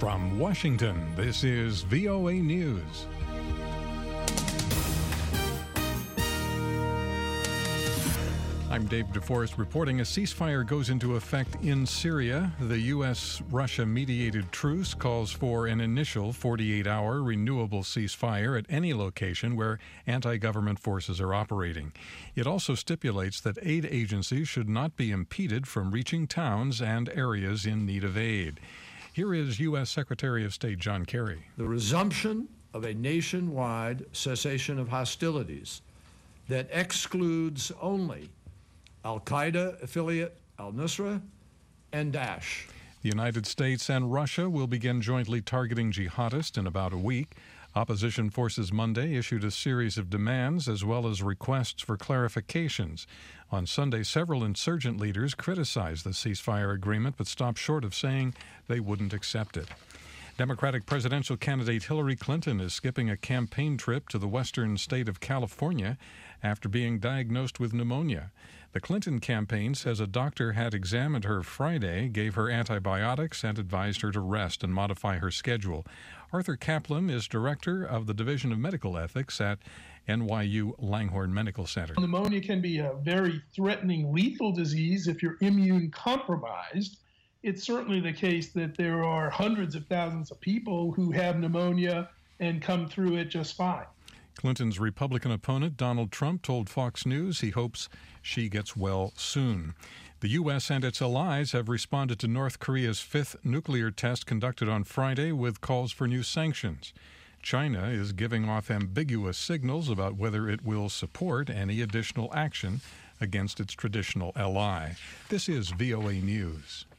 From Washington, this is VOA News. I'm Dave DeForest reporting a ceasefire goes into effect in Syria. The U.S.-Russia mediated truce calls for an initial 48-hour renewable ceasefire at any location where anti-government forces are operating. It also stipulates that aid agencies should not be impeded from reaching towns and areas in need of aid. Here is U.S. Secretary of State John Kerry. The resumption of a nationwide cessation of hostilities that excludes only Al-Qaeda affiliate al-Nusra and Daesh. The United States and Russia will begin jointly targeting jihadists in about a week. Opposition forces Monday issued a series of demands as well as requests for clarifications. On Sunday, several insurgent leaders criticized the ceasefire agreement but stopped short of saying they wouldn't accept it. Democratic presidential candidate Hillary Clinton is skipping a campaign trip to the western state of California after being diagnosed with pneumonia. The Clinton campaign says a doctor had examined her Friday, gave her antibiotics, and advised her to rest and modify her schedule. Arthur Kaplan is director of the Division of Medical Ethics at NYU Langhorne Medical Center. Pneumonia can be a very threatening, lethal disease if you're immune compromised. It's certainly the case that there are hundreds of thousands of people who have pneumonia and come through it just fine. Clinton's Republican opponent, Donald Trump, told Fox News he hopes she gets well soon. The U.S. and its allies have responded to North Korea's fifth nuclear test conducted on Friday with calls for new sanctions. China is giving off ambiguous signals about whether it will support any additional action against its traditional ally. This is VOA News.